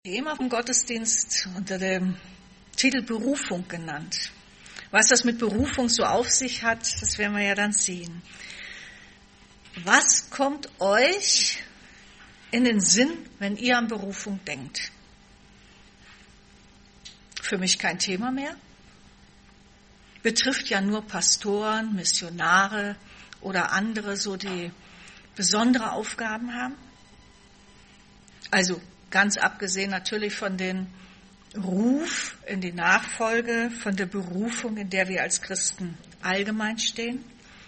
Thema vom Gottesdienst unter dem Titel Berufung genannt. Was das mit Berufung so auf sich hat, das werden wir ja dann sehen. Was kommt euch in den Sinn, wenn ihr an Berufung denkt? Für mich kein Thema mehr. Betrifft ja nur Pastoren, Missionare oder andere, so die besondere Aufgaben haben. Also ganz abgesehen natürlich von dem Ruf in die Nachfolge, von der Berufung, in der wir als Christen allgemein stehen.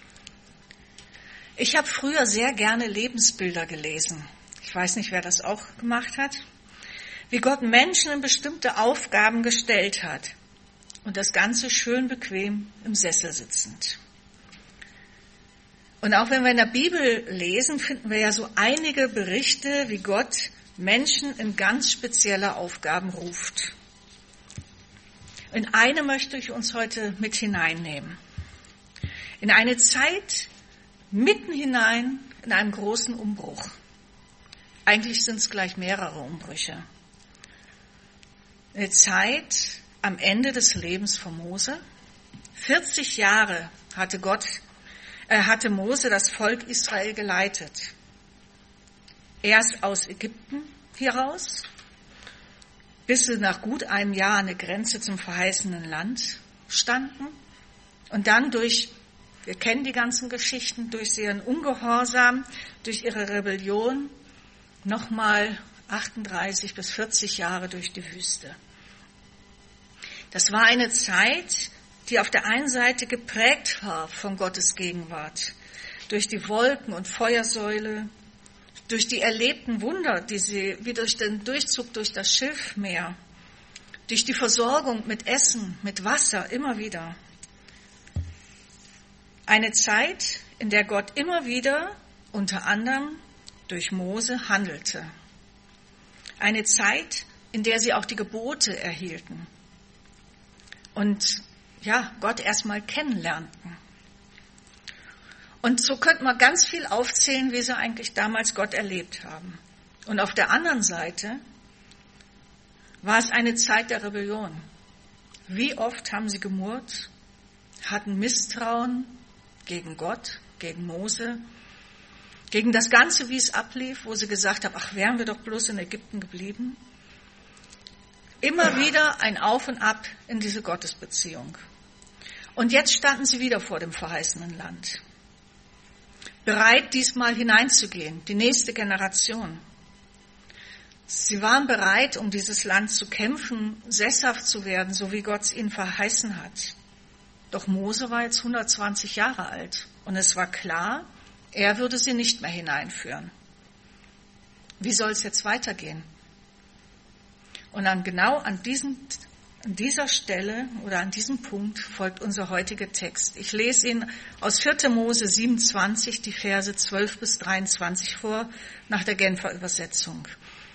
Ich habe früher sehr gerne Lebensbilder gelesen. Ich weiß nicht, wer das auch gemacht hat. Wie Gott Menschen in bestimmte Aufgaben gestellt hat. Und das Ganze schön bequem im Sessel sitzend. Und auch wenn wir in der Bibel lesen, finden wir ja so einige Berichte, wie Gott Menschen in ganz spezielle Aufgaben ruft. In eine möchte ich uns heute mit hineinnehmen. In eine Zeit mitten hinein in einem großen Umbruch. Eigentlich sind es gleich mehrere Umbrüche. Eine Zeit am Ende des Lebens von Mose. 40 Jahre hatte Mose das Volk Israel geleitet. Erst aus Ägypten heraus, bis sie nach gut einem Jahr an der Grenze zum verheißenen Land standen. Und dann wir kennen die ganzen Geschichten, durch ihren Ungehorsam, durch ihre Rebellion, nochmal 38 bis 40 Jahre durch die Wüste. Das war eine Zeit, die auf der einen Seite geprägt war von Gottes Gegenwart, durch die Wolken- und Feuersäule, durch die erlebten Wunder, wie durch den Durchzug durch das Schilfmeer, durch die Versorgung mit Essen, mit Wasser, immer wieder. Eine Zeit, in der Gott immer wieder, unter anderem durch Mose, handelte. Eine Zeit, in der sie auch die Gebote erhielten und Gott erstmal kennenlernten. Und so könnte man ganz viel aufzählen, wie sie eigentlich damals Gott erlebt haben. Und auf der anderen Seite war es eine Zeit der Rebellion. Wie oft haben sie gemurrt, hatten Misstrauen gegen Gott, gegen Mose, gegen das Ganze, wie es ablief, wo sie gesagt haben, ach, wären wir doch bloß in Ägypten geblieben. Immer wieder ein Auf und Ab in diese Gottesbeziehung. Und jetzt standen sie wieder vor dem verheißenen Land. Bereit, diesmal hineinzugehen, die nächste Generation. Sie waren bereit, um dieses Land zu kämpfen, sesshaft zu werden, so wie Gott es ihnen verheißen hat. Doch Mose war jetzt 120 Jahre alt und es war klar, er würde sie nicht mehr hineinführen. Wie soll es jetzt weitergehen? Und dann genau an dieser Stelle oder an diesem Punkt folgt unser heutiger Text. Ich lese ihn aus 4. Mose 27, die Verse 12 bis 23 vor, nach der Genfer Übersetzung.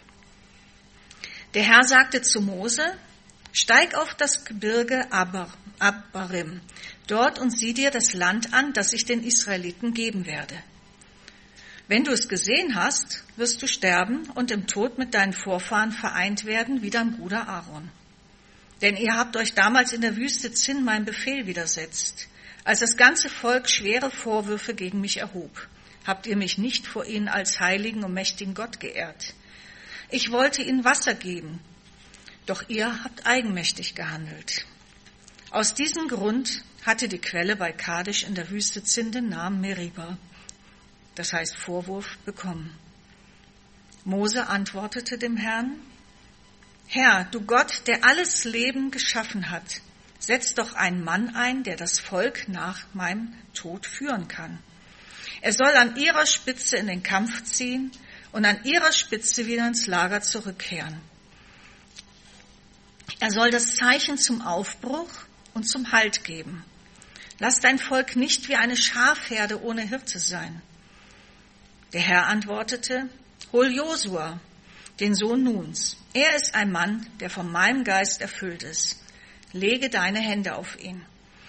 Der Herr sagte zu Mose, steig auf das Gebirge Abarim, dort und sieh dir das Land an, das ich den Israeliten geben werde. Wenn du es gesehen hast, wirst du sterben und im Tod mit deinen Vorfahren vereint werden, wie dein Bruder Aaron. Denn ihr habt euch damals in der Wüste Zin meinem Befehl widersetzt. Als das ganze Volk schwere Vorwürfe gegen mich erhob, habt ihr mich nicht vor ihnen als heiligen und mächtigen Gott geehrt. Ich wollte ihnen Wasser geben, doch ihr habt eigenmächtig gehandelt. Aus diesem Grund hatte die Quelle bei Kadesh in der Wüste Zin den Namen Meriba, das heißt Vorwurf, bekommen. Mose antwortete dem Herrn, Herr, du Gott, der alles Leben geschaffen hat, setz doch einen Mann ein, der das Volk nach meinem Tod führen kann. Er soll an ihrer Spitze in den Kampf ziehen und an ihrer Spitze wieder ins Lager zurückkehren. Er soll das Zeichen zum Aufbruch und zum Halt geben. Lass dein Volk nicht wie eine Schafherde ohne Hirte sein. Der Herr antwortete, hol Josua, den Sohn Nuns. Er ist ein Mann, der von meinem Geist erfüllt ist. Lege deine Hände auf ihn.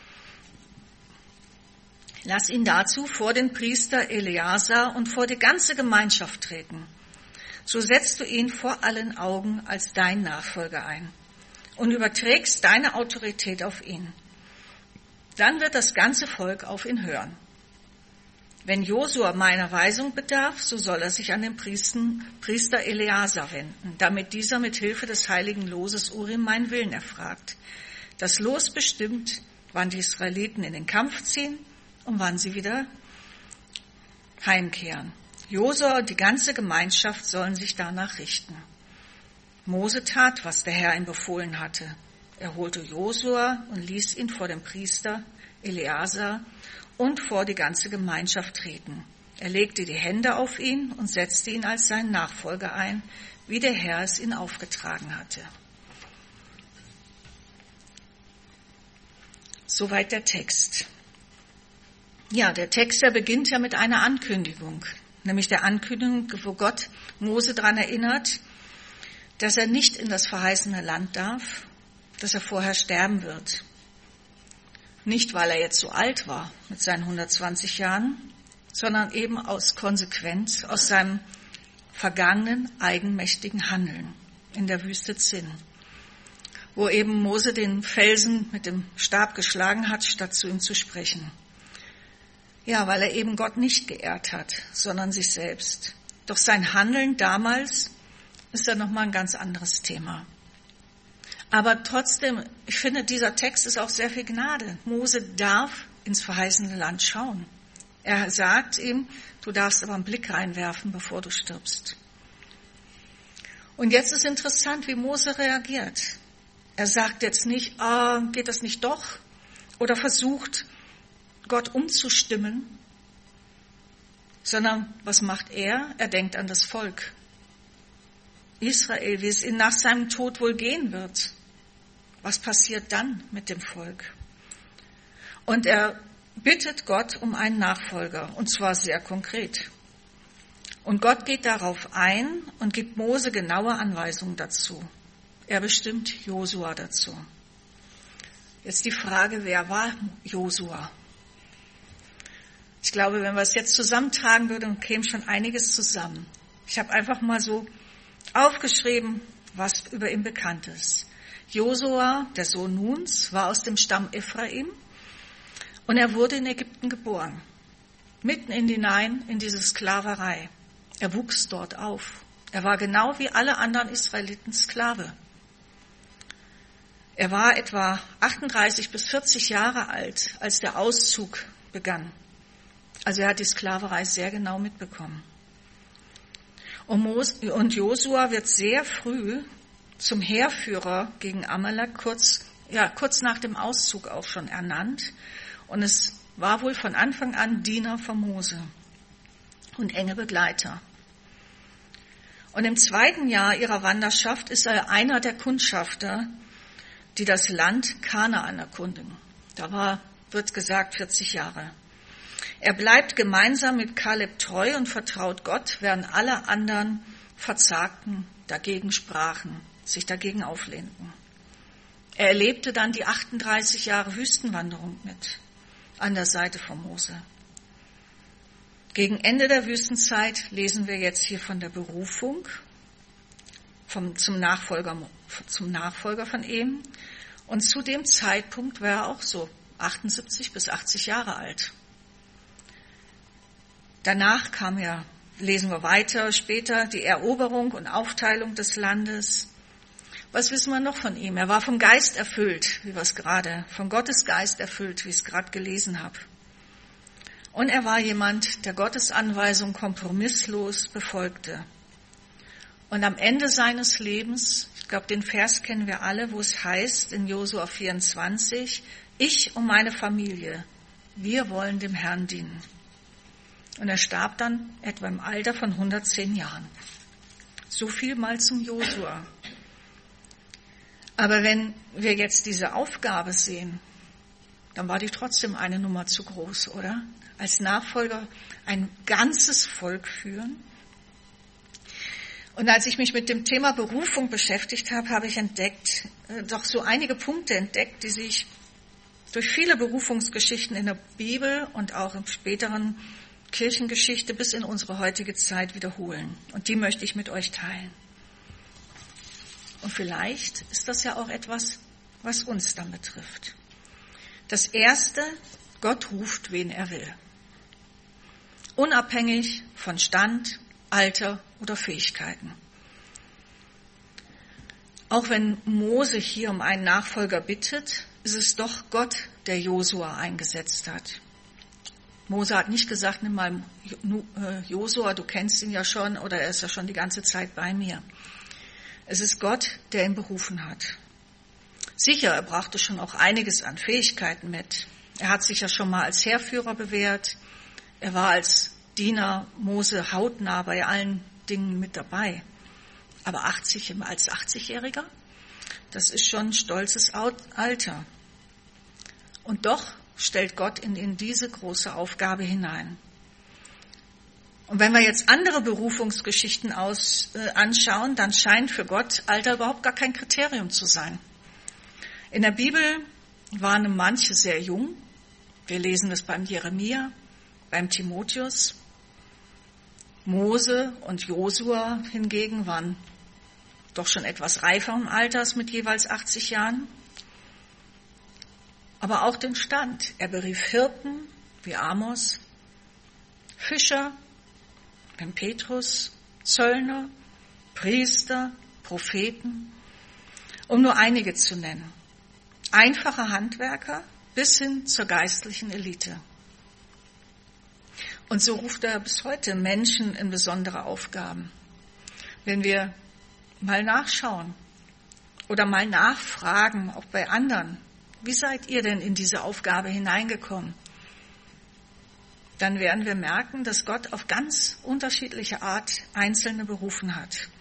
Lass ihn dazu vor den Priester Eleazar und vor die ganze Gemeinschaft treten. so setzt du ihn vor allen Augen als dein Nachfolger ein und überträgst deine Autorität auf ihn. Dann wird das ganze Volk auf ihn hören. Wenn Josua meiner Weisung bedarf, so soll er sich an den Priester Eleazar wenden, damit dieser mit Hilfe des heiligen Loses Urim meinen Willen erfragt. Das Los bestimmt, wann die Israeliten in den Kampf ziehen und wann sie wieder heimkehren. Josua und die ganze Gemeinschaft sollen sich danach richten. Mose tat, was der Herr ihm befohlen hatte. Er holte Josua und ließ ihn vor dem Priester Eleazar und vor die ganze Gemeinschaft treten. Er legte die Hände auf ihn und setzte ihn als seinen Nachfolger ein, wie der Herr es ihm aufgetragen hatte. Soweit der Text. Ja, der Text, der beginnt ja mit einer Ankündigung, nämlich der Ankündigung, wo Gott Mose daran erinnert, dass er nicht in das verheißene Land darf, dass er vorher sterben wird. Nicht, weil er jetzt so alt war mit seinen 120 Jahren, sondern eben aus Konsequenz aus seinem vergangenen eigenmächtigen Handeln in der Wüste Zin, wo eben Mose den Felsen mit dem Stab geschlagen hat, statt zu ihm zu sprechen. Ja, weil er eben Gott nicht geehrt hat, sondern sich selbst. Doch sein Handeln damals ist ja nochmal ein ganz anderes Thema. Aber trotzdem, ich finde, dieser Text ist auch sehr viel Gnade. Mose darf ins verheißene Land schauen. Er sagt ihm, du darfst aber einen Blick reinwerfen, bevor du stirbst. Und jetzt ist interessant, wie Mose reagiert. Er sagt jetzt nicht, geht das nicht doch? Oder versucht, Gott umzustimmen, sondern was macht er? Er denkt an das Volk Israel, wie es ihm nach seinem Tod wohl gehen wird. Was passiert dann mit dem Volk? Und er bittet Gott um einen Nachfolger, und zwar sehr konkret. Und Gott geht darauf ein und gibt Mose genaue Anweisungen dazu. Er bestimmt Josua dazu. Jetzt die Frage, wer war Josua? Ich glaube, wenn wir es jetzt zusammentragen würden, käme schon einiges zusammen. Ich habe einfach mal so aufgeschrieben, was über ihn bekannt ist. Josua, der Sohn Nuns, war aus dem Stamm Ephraim und er wurde in Ägypten geboren, mitten hinein in diese Sklaverei. Er wuchs dort auf. Er war genau wie alle anderen Israeliten Sklave. Er war etwa 38 bis 40 Jahre alt, als der Auszug begann. Also er hat die Sklaverei sehr genau mitbekommen. Und Josua wird sehr früh zum Heerführer gegen Amalek, kurz nach dem Auszug auch schon ernannt. Und es war wohl von Anfang an Diener von Mose und enge Begleiter. Und im 2. Jahr ihrer Wanderschaft ist er einer der Kundschafter, die das Land Kanaan erkundigen. Da wird gesagt, 40 Jahre. Er bleibt gemeinsam mit Kaleb treu und vertraut Gott, während alle anderen verzagten, dagegen sprachen, sich dagegen auflehnten. Er erlebte dann die 38 Jahre Wüstenwanderung mit, an der Seite von Mose. Gegen Ende der Wüstenzeit lesen wir jetzt hier von der Berufung zum Nachfolger von ihm. Und zu dem Zeitpunkt war er auch so 78 bis 80 Jahre alt. Danach kam ja, lesen wir weiter, später die Eroberung und Aufteilung des Landes. Was wissen wir noch von ihm? Er war vom Geist erfüllt, von Gottes Geist erfüllt, wie ich es gerade gelesen habe. Und er war jemand, der Gottes Anweisung kompromisslos befolgte. Und am Ende seines Lebens, ich glaube, den Vers kennen wir alle, wo es heißt in Josua 24, ich und meine Familie, wir wollen dem Herrn dienen. Und er starb dann etwa im Alter von 110 Jahren. So viel mal zum Josua. Aber wenn wir jetzt diese Aufgabe sehen, dann war die trotzdem eine Nummer zu groß, oder? Als Nachfolger ein ganzes Volk führen. Und als ich mich mit dem Thema Berufung beschäftigt habe, habe ich doch so einige Punkte entdeckt, die sich durch viele Berufungsgeschichten in der Bibel und auch im späteren Kirchengeschichte bis in unsere heutige Zeit wiederholen. Und die möchte ich mit euch teilen. Und vielleicht ist das ja auch etwas, was uns dann betrifft. Das Erste, Gott ruft, wen er will. Unabhängig von Stand, Alter oder Fähigkeiten. Auch wenn Mose hier um einen Nachfolger bittet, ist es doch Gott, der Josua eingesetzt hat. Mose hat nicht gesagt, nimm mal Josua, du kennst ihn ja schon, oder er ist ja schon die ganze Zeit bei mir. Es ist Gott, der ihn berufen hat. Sicher, er brachte schon auch einiges an Fähigkeiten mit. Er hat sich ja schon mal als Heerführer bewährt. Er war als Diener Mose hautnah bei allen Dingen mit dabei. Aber als 80-Jähriger, das ist schon ein stolzes Alter. Und doch stellt Gott ihn in diese große Aufgabe hinein. Und wenn wir jetzt andere Berufungsgeschichten anschauen, dann scheint für Gott Alter überhaupt gar kein Kriterium zu sein. In der Bibel waren manche sehr jung. Wir lesen es beim Jeremia, beim Timotheus. Mose und Josua hingegen waren doch schon etwas reiferen Alters mit jeweils 80 Jahren. Aber auch den Stand. Er berief Hirten wie Amos, Fischer wie Petrus, Zöllner, Priester, Propheten, um nur einige zu nennen. Einfache Handwerker bis hin zur geistlichen Elite. Und so ruft er bis heute Menschen in besondere Aufgaben. Wenn wir mal nachschauen oder mal nachfragen, auch bei anderen, wie seid ihr denn in diese Aufgabe hineingekommen? Dann werden wir merken, dass Gott auf ganz unterschiedliche Art Einzelne berufen hat.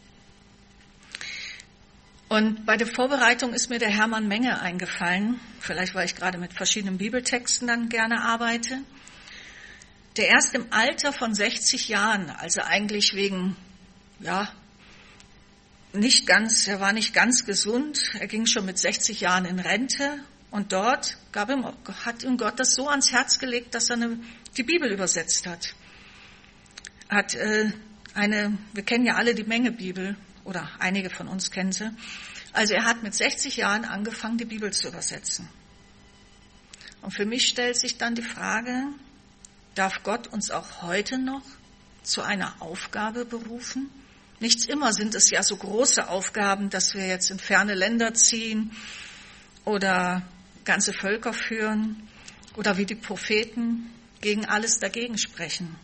Und bei der Vorbereitung ist mir der Hermann Menge eingefallen, vielleicht weil ich gerade mit verschiedenen Bibeltexten dann gerne arbeite, der erst im Alter von 60 Jahren, also eigentlich wegen, er war nicht ganz gesund, er ging schon mit 60 Jahren in Rente und dort hat ihm Gott das so ans Herz gelegt, dass er die Bibel übersetzt hat. Wir kennen ja alle die Menge-Bibel, oder einige von uns kennen sie. Also er hat mit 60 Jahren angefangen, die Bibel zu übersetzen. Und für mich stellt sich dann die Frage, darf Gott uns auch heute noch zu einer Aufgabe berufen? Nicht immer sind es ja so große Aufgaben, dass wir jetzt in ferne Länder ziehen oder ganze Völker führen oder wie die Propheten gegen alles dagegen sprechen.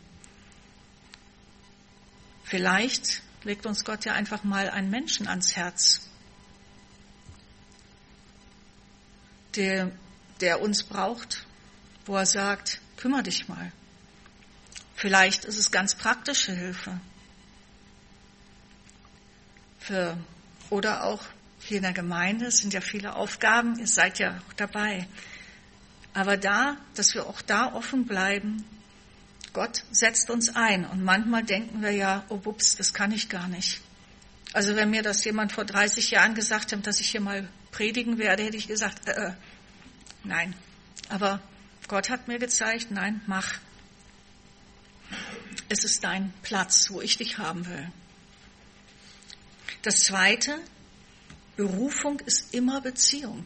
Vielleicht legt uns Gott ja einfach mal einen Menschen ans Herz, der uns braucht, wo er sagt, kümmere dich mal. Vielleicht ist es ganz praktische Hilfe. Oder auch hier in der Gemeinde, es sind ja viele Aufgaben, ihr seid ja auch dabei. Aber dass wir auch da offen bleiben, Gott setzt uns ein. Und manchmal denken wir ja, oh bups, das kann ich gar nicht. Also wenn mir das jemand vor 30 Jahren gesagt hat, dass ich hier mal predigen werde, hätte ich gesagt, nein. Aber Gott hat mir gezeigt, nein, mach. Es ist dein Platz, wo ich dich haben will. Das Zweite, Berufung ist immer Beziehung.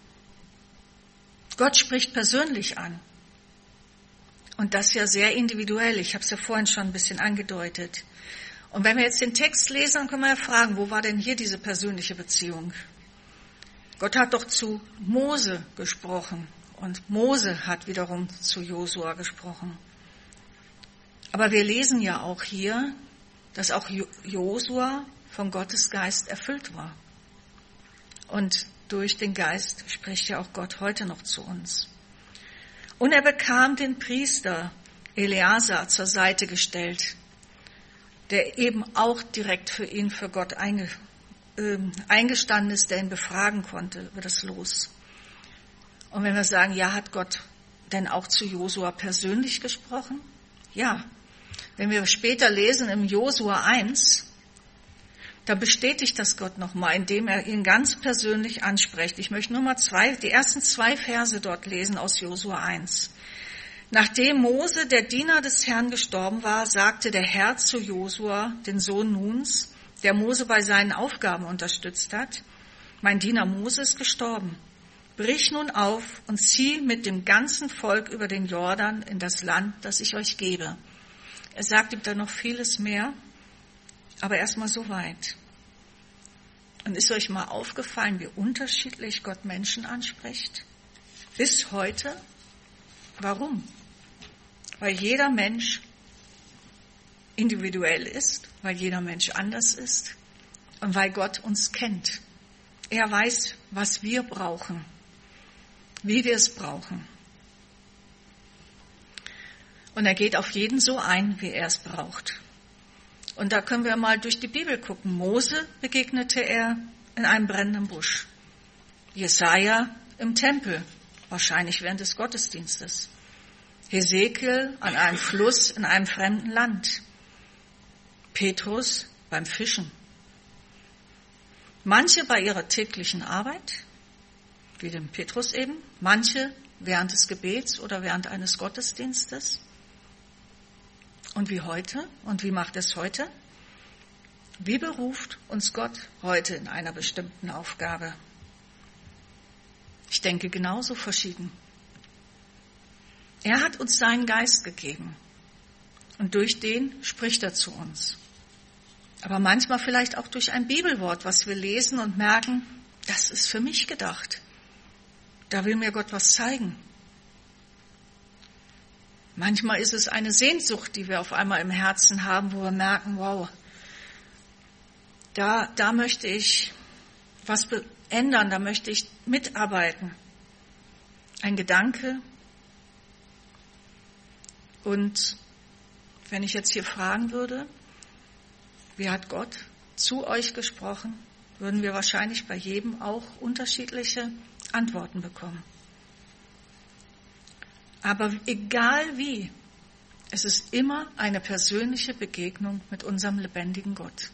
Gott spricht persönlich an. Und das ja sehr individuell. Ich habe es ja vorhin schon ein bisschen angedeutet. Und wenn wir jetzt den Text lesen, dann können wir ja fragen, wo war denn hier diese persönliche Beziehung? Gott hat doch zu Mose gesprochen und Mose hat wiederum zu Josua gesprochen. Aber wir lesen ja auch hier, dass auch Josua von Gottes Geist erfüllt war. Und durch den Geist spricht ja auch Gott heute noch zu uns. Und er bekam den Priester Eleazar zur Seite gestellt, der eben auch direkt für Gott eingestanden ist, der ihn befragen konnte über das Los. Und wenn wir sagen, ja, hat Gott denn auch zu Josua persönlich gesprochen? Ja. Wenn wir später lesen im Josua 1, da bestätigt das Gott nochmal, indem er ihn ganz persönlich anspricht. Ich möchte nur mal die ersten 2 Verse dort lesen aus Josua 1. Nachdem Mose, der Diener des Herrn, gestorben war, sagte der Herr zu Josua, den Sohn Nuns, der Mose bei seinen Aufgaben unterstützt hat: Mein Diener Mose ist gestorben. Brich nun auf und zieh mit dem ganzen Volk über den Jordan in das Land, das ich euch gebe. Er sagt ihm dann noch vieles mehr, aber erstmal so weit. Und ist euch mal aufgefallen, wie unterschiedlich Gott Menschen anspricht? Bis heute. Warum? Weil jeder Mensch individuell ist, weil jeder Mensch anders ist und weil Gott uns kennt. Er weiß, was wir brauchen, wie wir es brauchen. Und er geht auf jeden so ein, wie er es braucht. Und da können wir mal durch die Bibel gucken. Mose begegnete er in einem brennenden Busch. Jesaja im Tempel, wahrscheinlich während des Gottesdienstes. Hesekiel an einem Fluss in einem fremden Land. Petrus beim Fischen. Manche bei ihrer täglichen Arbeit, wie dem Petrus eben, manche während des Gebets oder während eines Gottesdienstes. Und wie heute? Und wie macht es heute? Wie beruft uns Gott heute in einer bestimmten Aufgabe? Ich denke genauso verschieden. Er hat uns seinen Geist gegeben und durch den spricht er zu uns. Aber manchmal vielleicht auch durch ein Bibelwort, was wir lesen und merken, das ist für mich gedacht. Da will mir Gott was zeigen. Manchmal ist es eine Sehnsucht, die wir auf einmal im Herzen haben, wo wir merken, wow, da möchte ich was ändern, da möchte ich mitarbeiten. Ein Gedanke. Und wenn ich jetzt hier fragen würde, wie hat Gott zu euch gesprochen, würden wir wahrscheinlich bei jedem auch unterschiedliche Antworten bekommen. Aber egal wie, es ist immer eine persönliche Begegnung mit unserem lebendigen Gott.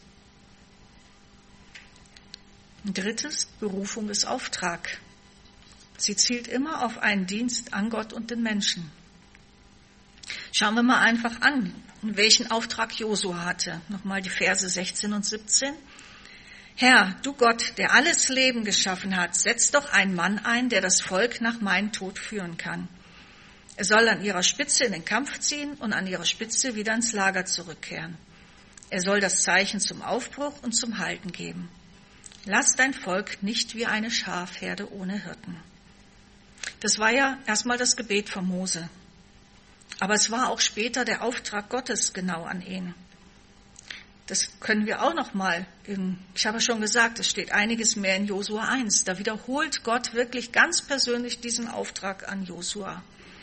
Und drittes, Berufung ist Auftrag. Sie zielt immer auf einen Dienst an Gott und den Menschen. Schauen wir mal einfach an, welchen Auftrag Josua hatte. Nochmal die Verse 16 und 17. Herr, du Gott, der alles Leben geschaffen hat, setz doch einen Mann ein, der das Volk nach meinem Tod führen kann. Er soll an ihrer Spitze in den Kampf ziehen und an ihrer Spitze wieder ins Lager zurückkehren. Er soll das Zeichen zum Aufbruch und zum Halten geben. Lass dein Volk nicht wie eine Schafherde ohne Hirten. Das war ja erstmal das Gebet von Mose. Aber es war auch später der Auftrag Gottes genau an ihn. Das können wir auch noch mal, ich habe schon gesagt, es steht einiges mehr in Josua 1. Da wiederholt Gott wirklich ganz persönlich diesen Auftrag an Josua.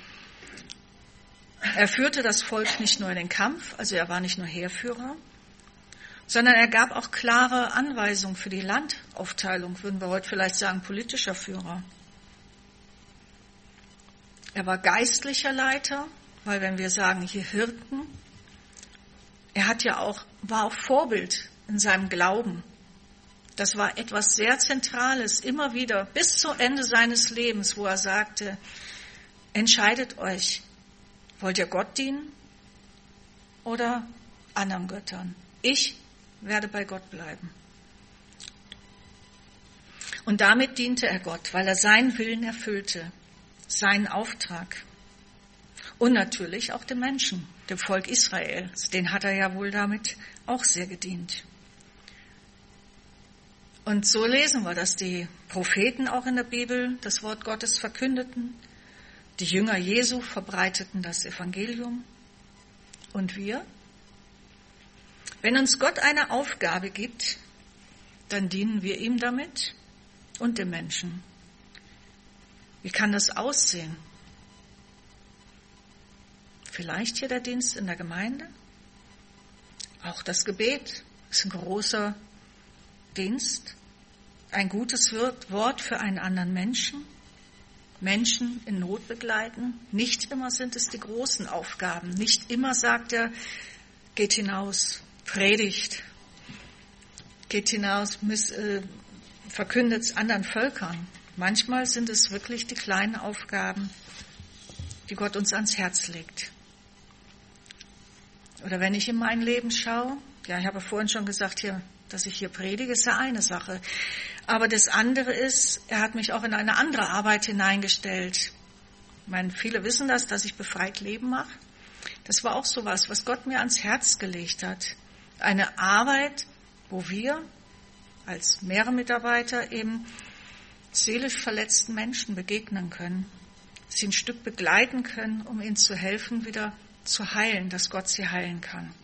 Er führte das Volk nicht nur in den Kampf, also er war nicht nur Heerführer, sondern er gab auch klare Anweisungen für die Landaufteilung, würden wir heute vielleicht sagen, politischer Führer. Er war geistlicher Leiter, weil wenn wir sagen, hier Hirten, er war auch Vorbild in seinem Glauben. Das war etwas sehr Zentrales, immer wieder, bis zu Ende seines Lebens, wo er sagte, entscheidet euch, wollt ihr Gott dienen oder anderen Göttern? Ich werde bei Gott bleiben. Und damit diente er Gott, weil er seinen Willen erfüllte, seinen Auftrag. Und natürlich auch dem Menschen, dem Volk Israel. Den hat er ja wohl damit auch sehr gedient. Und so lesen wir, dass die Propheten auch in der Bibel das Wort Gottes verkündeten. Die Jünger Jesu verbreiteten das Evangelium. Und wir? Wenn uns Gott eine Aufgabe gibt, dann dienen wir ihm damit und dem Menschen. Wie kann das aussehen? Vielleicht hier der Dienst in der Gemeinde? Auch das Gebet ist ein großer Dienst, ein gutes Wort für einen anderen Menschen. Menschen in Not begleiten. Nicht immer sind es die großen Aufgaben. Nicht immer sagt er, geht hinaus, predigt, geht hinaus, verkündet es anderen Völkern. Manchmal sind es wirklich die kleinen Aufgaben die Gott uns ans Herz legt. Oder wenn ich in mein Leben schaue, ja, ich habe vorhin schon gesagt, dass ich hier predige, ist ja eine Sache. Aber das andere ist, er hat mich auch in eine andere Arbeit hineingestellt. Ich meine, viele wissen das, dass ich befreit Leben mache. Das war auch sowas, was Gott mir ans Herz gelegt hat. Eine Arbeit, wo wir als mehrere Mitarbeiter eben seelisch verletzten Menschen begegnen können, sie ein Stück begleiten können, um ihnen zu helfen, wieder zu heilen, dass Gott sie heilen kann.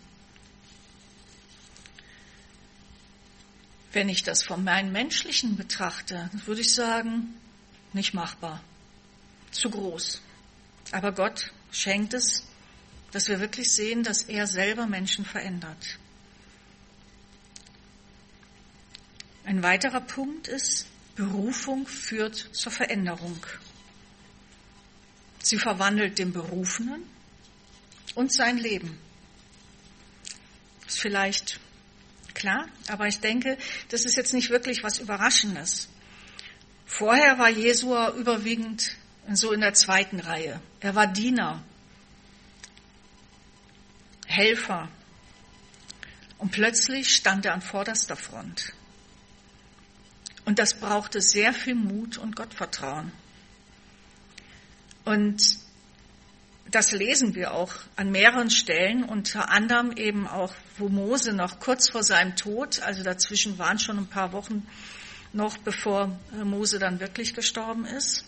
Wenn ich das von meinem Menschlichen betrachte, würde ich sagen, nicht machbar, zu groß. Aber Gott schenkt es, dass wir wirklich sehen, dass er selber Menschen verändert. Ein weiterer Punkt ist, Berufung führt zur Veränderung. Sie verwandelt den Berufenen und sein Leben. Ist vielleicht klar, aber ich denke, das ist jetzt nicht wirklich was Überraschendes. Vorher war Jesua überwiegend so in der zweiten Reihe. Er war Diener, Helfer. Und plötzlich stand er an vorderster Front. Und das brauchte sehr viel Mut und Gottvertrauen. Und das lesen wir auch an mehreren Stellen, unter anderem eben auch, wo Mose noch kurz vor seinem Tod, also dazwischen waren schon ein paar Wochen noch, bevor Mose dann wirklich gestorben ist.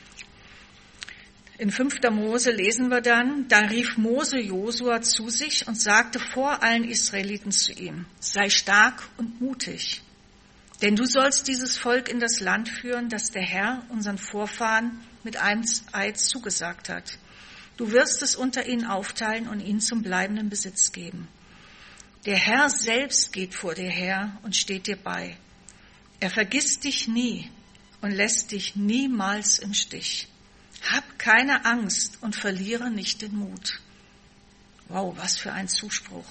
In 5. Mose lesen wir dann, da rief Mose Josua zu sich und sagte vor allen Israeliten zu ihm, sei stark und mutig. Denn du sollst dieses Volk in das Land führen, das der Herr unseren Vorfahren mit einem Eid zugesagt hat. Du wirst es unter ihnen aufteilen und ihnen zum bleibenden Besitz geben. Der Herr selbst geht vor dir her und steht dir bei. Er vergisst dich nie und lässt dich niemals im Stich. Hab keine Angst und verliere nicht den Mut. Wow, was für ein Zuspruch.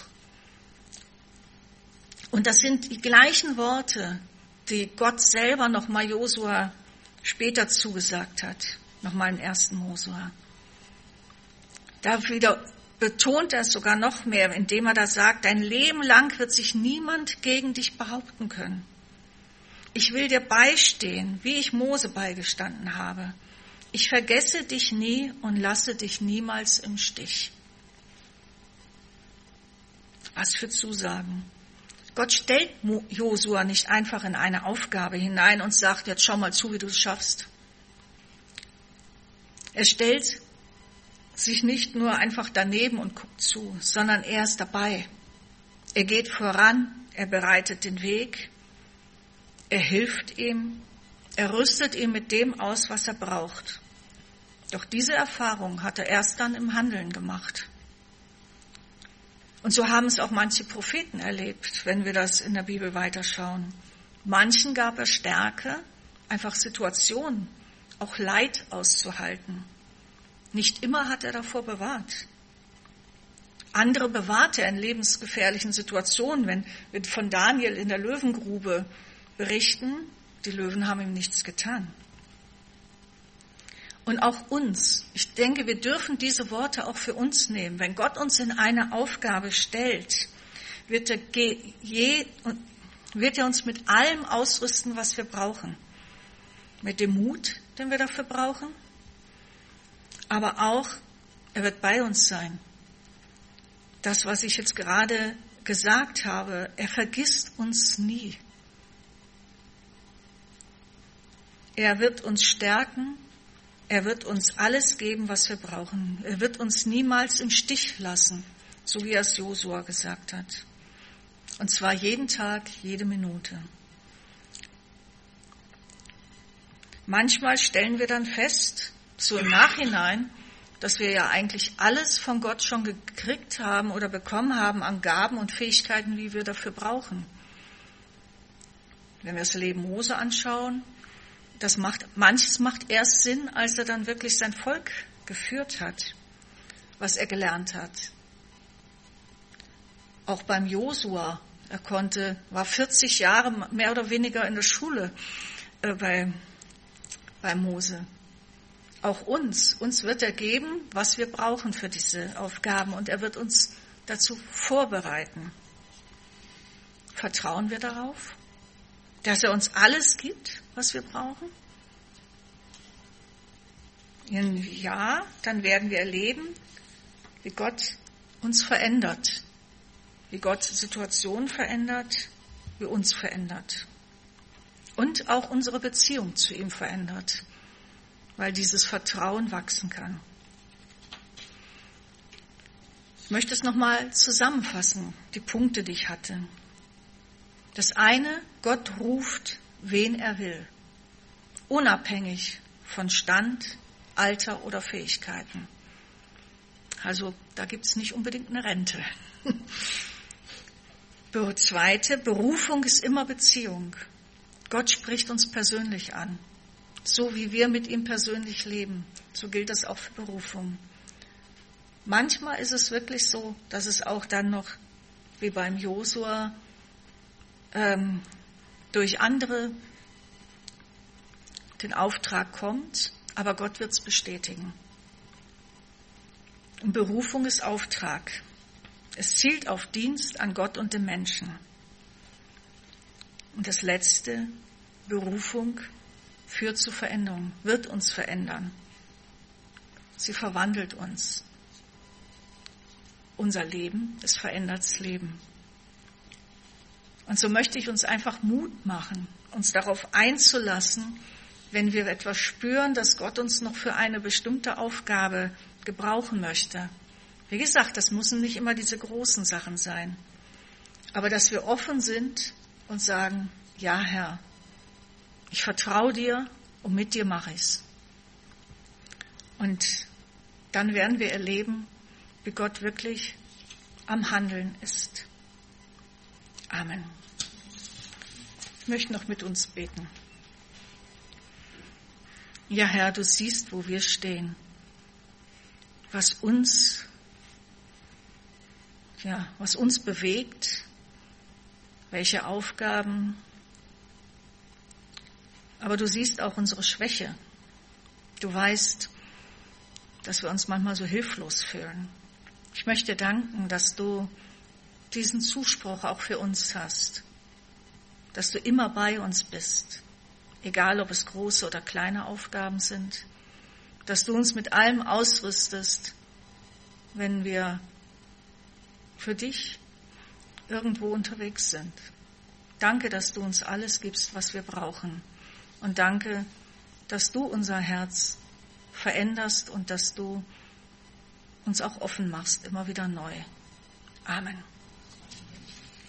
Und das sind die gleichen Worte, die Gott selber nochmal Josua später zugesagt hat, nochmal im 1. Mosua. Da wieder betont er es sogar noch mehr, indem er da sagt, dein Leben lang wird sich niemand gegen dich behaupten können. Ich will dir beistehen, wie ich Mose beigestanden habe. Ich vergesse dich nie und lasse dich niemals im Stich. Was für Zusagen. Gott stellt Josua nicht einfach in eine Aufgabe hinein und sagt, jetzt schau mal zu, wie du es schaffst. Er stellt sich nicht nur einfach daneben und guckt zu, sondern er ist dabei. Er geht voran, er bereitet den Weg, er hilft ihm, er rüstet ihn mit dem aus, was er braucht. Doch diese Erfahrung hat er erst dann im Handeln gemacht. Und so haben es auch manche Propheten erlebt, wenn wir das in der Bibel weiterschauen. Manchen gab er Stärke, einfach Situationen, auch Leid auszuhalten. Nicht immer hat er davor bewahrt. Andere bewahrte er in lebensgefährlichen Situationen, wenn wir von Daniel in der Löwengrube berichten, die Löwen haben ihm nichts getan. Und auch uns, ich denke, wir dürfen diese Worte auch für uns nehmen. Wenn Gott uns in eine Aufgabe stellt, wird er uns mit allem ausrüsten, was wir brauchen. Mit dem Mut, den wir dafür brauchen. Aber auch, er wird bei uns sein. Das, was ich jetzt gerade gesagt habe, er vergisst uns nie. Er wird uns stärken. Er wird uns alles geben, was wir brauchen. Er wird uns niemals im Stich lassen, so wie er es Josua gesagt hat. Und zwar jeden Tag, jede Minute. Manchmal stellen wir dann fest, so im Nachhinein, dass wir ja eigentlich alles von Gott schon gekriegt haben oder bekommen haben an Gaben und Fähigkeiten, wie wir dafür brauchen. Wenn wir das Leben Mose anschauen, manches macht erst Sinn, als er dann wirklich sein Volk geführt hat, was er gelernt hat. Auch beim Josua, war 40 Jahre mehr oder weniger in der Schule bei Mose. auch uns wird er geben, was wir brauchen für diese Aufgaben, und er wird uns dazu vorbereiten. Vertrauen wir darauf, dass er uns alles gibt, was wir brauchen? Ja, dann werden wir erleben, wie Gott uns verändert, wie Gott Situationen verändert, wie uns verändert und auch unsere Beziehung zu ihm verändert, weil dieses Vertrauen wachsen kann. Ich möchte es nochmal zusammenfassen, die Punkte, die ich hatte. Das eine, Gott ruft, wen er will, unabhängig von Stand, Alter oder Fähigkeiten. Also da gibt es nicht unbedingt eine Rente. Zweite, Berufung ist immer Beziehung. Gott spricht uns persönlich an. So wie wir mit ihm persönlich leben, so gilt das auch für Berufung. Manchmal ist es wirklich so, dass es auch dann noch, wie beim Josua, durch andere den Auftrag kommt, aber Gott wird es bestätigen. Und Berufung ist Auftrag. Es zielt auf Dienst an Gott und dem Menschen. Und das Letzte, Berufung führt zu Veränderung, wird uns verändern. Sie verwandelt uns. Unser Leben, es verändert das Leben. Und so möchte ich uns einfach Mut machen, uns darauf einzulassen, wenn wir etwas spüren, dass Gott uns noch für eine bestimmte Aufgabe gebrauchen möchte. Wie gesagt, das müssen nicht immer diese großen Sachen sein. Aber dass wir offen sind und sagen, ja Herr, ich vertraue dir und mit dir mache ich's. Und dann werden wir erleben, wie Gott wirklich am Handeln ist. Amen. Ich möchte noch mit uns beten. Ja, Herr, du siehst, wo wir stehen, was uns bewegt, welche Aufgaben, aber du siehst auch unsere Schwäche. Du weißt, dass wir uns manchmal so hilflos fühlen. Ich möchte danken, dass du diesen Zuspruch auch für uns hast, dass du immer bei uns bist, egal ob es große oder kleine Aufgaben sind, dass du uns mit allem ausrüstest, wenn wir für dich irgendwo unterwegs sind. Danke, dass du uns alles gibst, was wir brauchen. Und danke, dass du unser Herz veränderst und dass du uns auch offen machst, immer wieder neu. Amen.